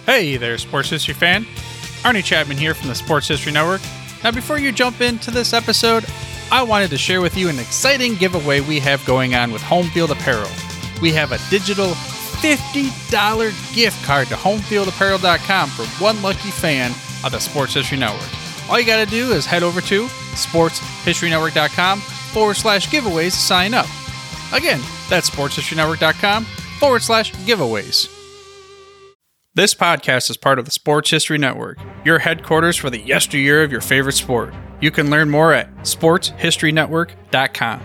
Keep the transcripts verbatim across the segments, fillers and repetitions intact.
Hey there, Sports History fan. Arnie Chapman here from the Sports History Network. Now, before you jump into this episode, I wanted to share with you an exciting giveaway we have going on with Home Field Apparel. We have a digital fifty dollars gift card to home field apparel dot com for one lucky fan of the Sports History Network. All you got to do is head over to sports history network dot com forward slash giveaways to sign up. Again, that's sports history network dot com forward slash giveaways. This podcast is part of the Sports History Network, your headquarters for the yesteryear of your favorite sport. You can learn more at sports history network dot com.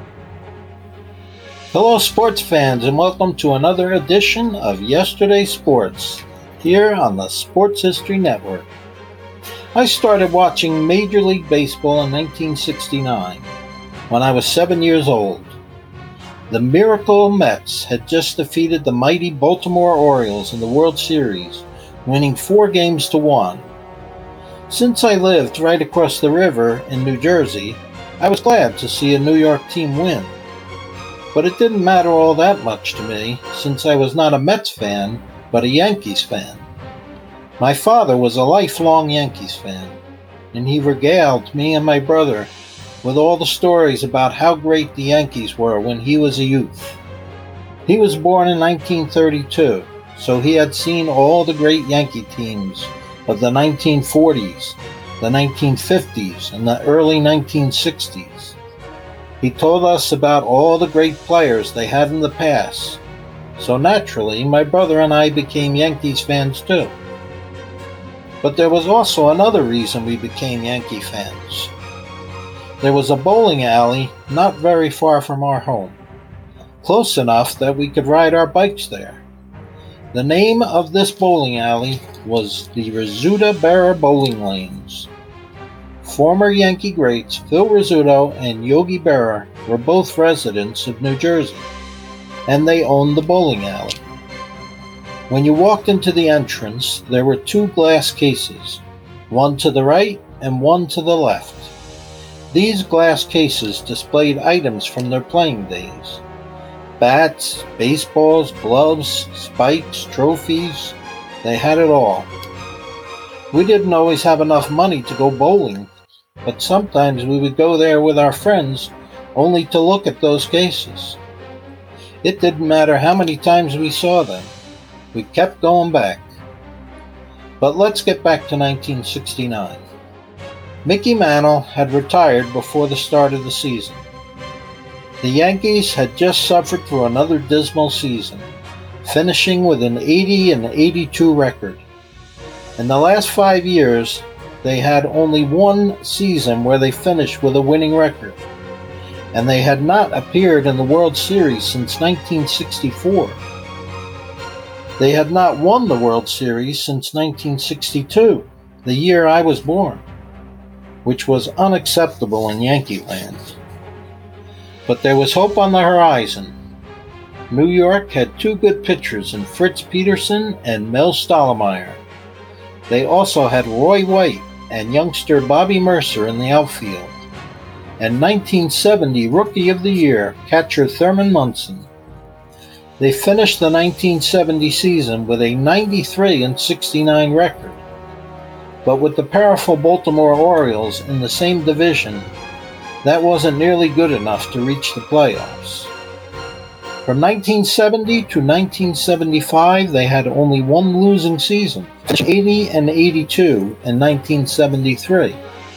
Hello, sports fans, and welcome to another edition of Yesterday Sports here on the Sports History Network. I started watching Major League Baseball in nineteen sixty-nine when I was seven years old. The Miracle Mets had just defeated the mighty Baltimore Orioles in the World Series, winning four games to one. Since I lived right across the river in New Jersey, I was glad to see a New York team win. But it didn't matter all that much to me, since I was not a Mets fan, but a Yankees fan. My father was a lifelong Yankees fan, and he regaled me and my brother with all the stories about how great the Yankees were when he was a youth. He was born in nineteen thirty-two, so he had seen all the great Yankee teams of the nineteen forties, the nineteen fifties, and the early nineteen sixties. He told us about all the great players they had in the past, so naturally my brother and I became Yankees fans too. But there was also another reason we became Yankee fans. There was a bowling alley not very far from our home, close enough that we could ride our bikes there. The name of this bowling alley was the Rizzuto Berra Bowling Lanes. Former Yankee greats Phil Rizzuto and Yogi Berra were both residents of New Jersey, and they owned the bowling alley. When you walked into the entrance, there were two glass cases, one to the right and one to the left. These glass cases displayed items from their playing days. Bats, baseballs, gloves, spikes, trophies, they had it all. We didn't always have enough money to go bowling, but sometimes we would go there with our friends only to look at those cases. It didn't matter how many times we saw them. We kept going back. But let's get back to nineteen sixty-nine. Mickey Mantle had retired before the start of the season. The Yankees had just suffered through another dismal season, finishing with an eighty and eighty-two record. In the last five years, they had only one season where they finished with a winning record, and they had not appeared in the World Series since nineteen sixty-four. They had not won the World Series since nineteen sixty-two, the year I was born, which was unacceptable in Yankee land. But there was hope on the horizon. New York had two good pitchers in Fritz Peterson and Mel Stottlemyre. They also had Roy White and youngster Bobby Mercer in the outfield, and nineteen seventy Rookie of the Year catcher Thurman Munson. They finished the nineteen seventy season with a ninety-three and sixty-nine record. But with the powerful Baltimore Orioles in the same division, that wasn't nearly good enough to reach the playoffs. From nineteen seventy to nineteen seventy-five, they had only one losing season, eighty and eighty-two in nineteen seventy-three.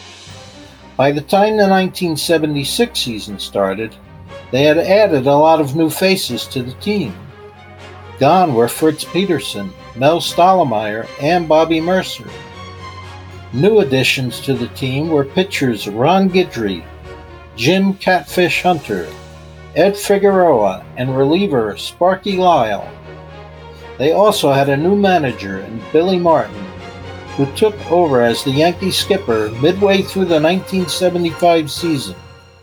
By the time the nineteen seventy-six season started, they had added a lot of new faces to the team. Gone were Fritz Peterson, Mel Stottlemyre, and Bobby Mercer. New additions to the team were pitchers Ron Guidry, Jim Catfish Hunter, Ed Figueroa, and reliever Sparky Lyle. They also had a new manager in Billy Martin, who took over as the Yankee skipper midway through the nineteen seventy-five season.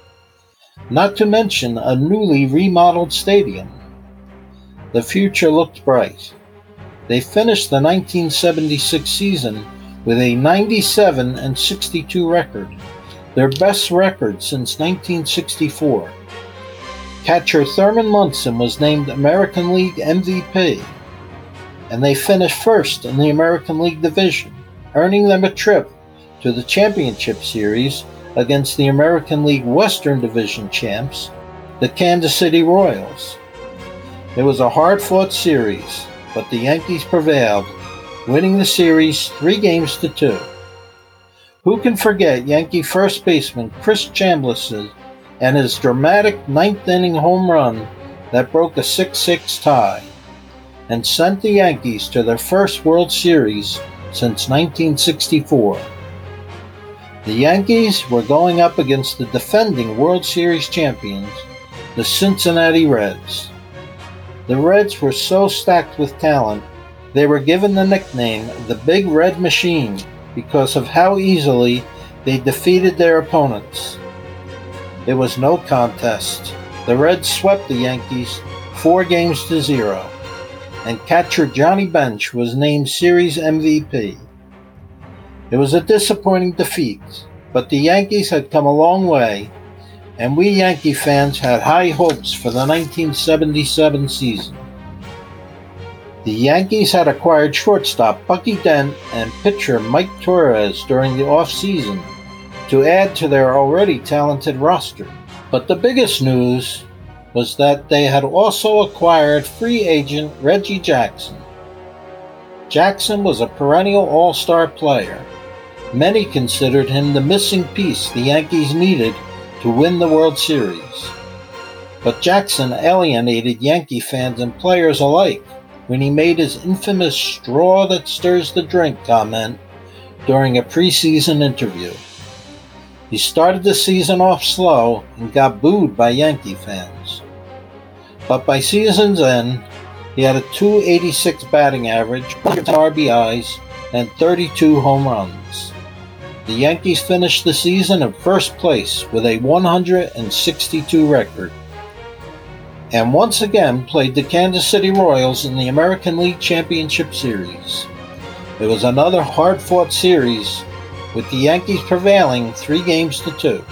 Not to mention a newly remodeled stadium. The future looked bright. They finished the nineteen seventy-six season with a ninety-seven and sixty-two record, their best record since nineteen sixty-four. Catcher Thurman Munson was named American League M V P, and they finished first in the American League Division, earning them a trip to the Championship Series against the American League Western Division champs, the Kansas City Royals. It was a hard-fought series, but the Yankees prevailed, winning the series three games to two. Who can forget Yankee first baseman Chris Chambliss and his dramatic ninth-inning home run that broke a six six tie and sent the Yankees to their first World Series since nineteen sixty-four. The Yankees were going up against the defending World Series champions, the Cincinnati Reds. The Reds were so stacked with talent, they were given the nickname the Big Red Machine because of how easily they defeated their opponents. It was no contest. The Reds swept the Yankees four games to zero, and catcher Johnny Bench was named Series M V P. It was a disappointing defeat, but the Yankees had come a long way, and we Yankee fans had high hopes for the nineteen seventy-seven season. The Yankees had acquired shortstop Bucky Dent and pitcher Mike Torrez during the offseason to add to their already talented roster. But the biggest news was that they had also acquired free agent Reggie Jackson. Jackson was a perennial all-star player. Many considered him the missing piece the Yankees needed to win the World Series. But Jackson alienated Yankee fans and players alike when he made his infamous straw that stirs the drink comment during a preseason interview. He started the season off slow and got booed by Yankee fans. But by season's end, he had a two eighty-six batting average, one hundred R B Is, and thirty-two home runs. The Yankees finished the season in first place with a one hundred sixty-two record, and once again played the Kansas City Royals in the American League Championship Series. It was another hard-fought series, with the Yankees prevailing three games to two.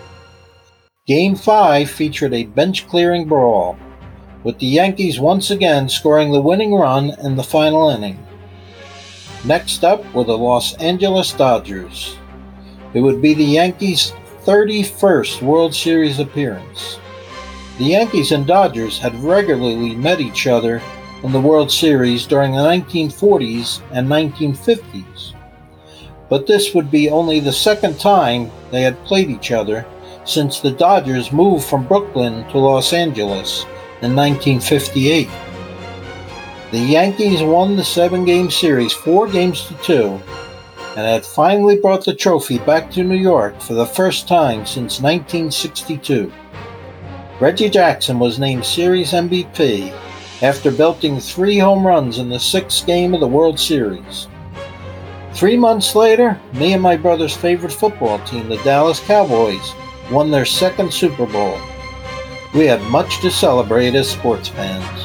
Game five featured a bench-clearing brawl, with the Yankees once again scoring the winning run in the final inning. Next up were the Los Angeles Dodgers. It would be the Yankees' thirty-first World Series appearance. The Yankees and Dodgers had regularly met each other in the World Series during the nineteen forties and nineteen fifties. But this would be only the second time they had played each other since the Dodgers moved from Brooklyn to Los Angeles in nineteen fifty-eight. The Yankees won the seven-game series four games to two and had finally brought the trophy back to New York for the first time since nineteen sixty-two. Reggie Jackson was named Series M V P after belting three home runs in the sixth game of the World Series. Three months later, me and my brother's favorite football team, the Dallas Cowboys, won their second Super Bowl. We had much to celebrate as sports fans.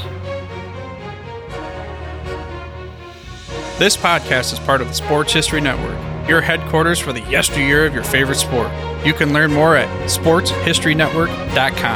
This podcast is part of the Sports History Network, your headquarters for the yesteryear of your favorite sport. You can learn more at sports history network dot com.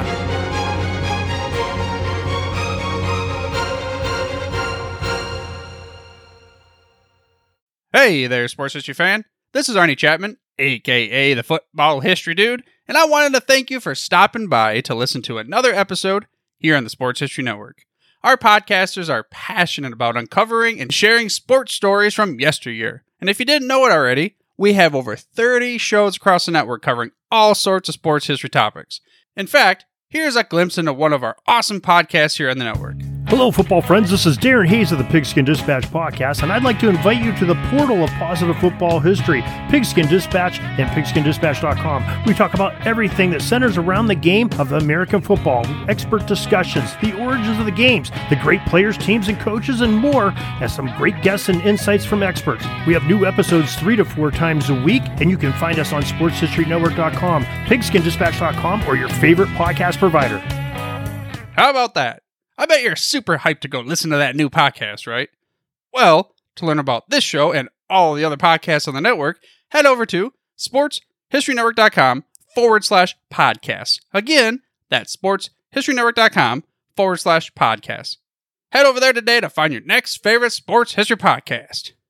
Hey there, sports history fan. This is Arnie Chapman, aka the Football History Dude, and I wanted to thank you for stopping by to listen to another episode here on the Sports History Network. Our podcasters are passionate about uncovering and sharing sports stories from yesteryear. And if you didn't know it already, we have over thirty shows across the network covering all sorts of sports history topics. In fact, here's a glimpse into one of our awesome podcasts here on the network. Hello, football friends. This is Darren Hayes of the Pigskin Dispatch podcast, and I'd like to invite you to the portal of positive football history, Pigskin Dispatch and pigskin dispatch dot com. We talk about everything that centers around the game of American football, expert discussions, the origins of the games, the great players, teams, and coaches, and more, and some great guests and insights from experts. We have new episodes three to four times a week, and you can find us on sports history network dot com, pigskin dispatch dot com, or your favorite podcast provider. How about that? I bet you're super hyped to go listen to that new podcast, right? Well, to learn about this show and all the other podcasts on the network, head over to sports history network dot com forward slash podcasts. Again, that's sports history network dot com forward slash podcasts. Head over there today to find your next favorite sports history podcast.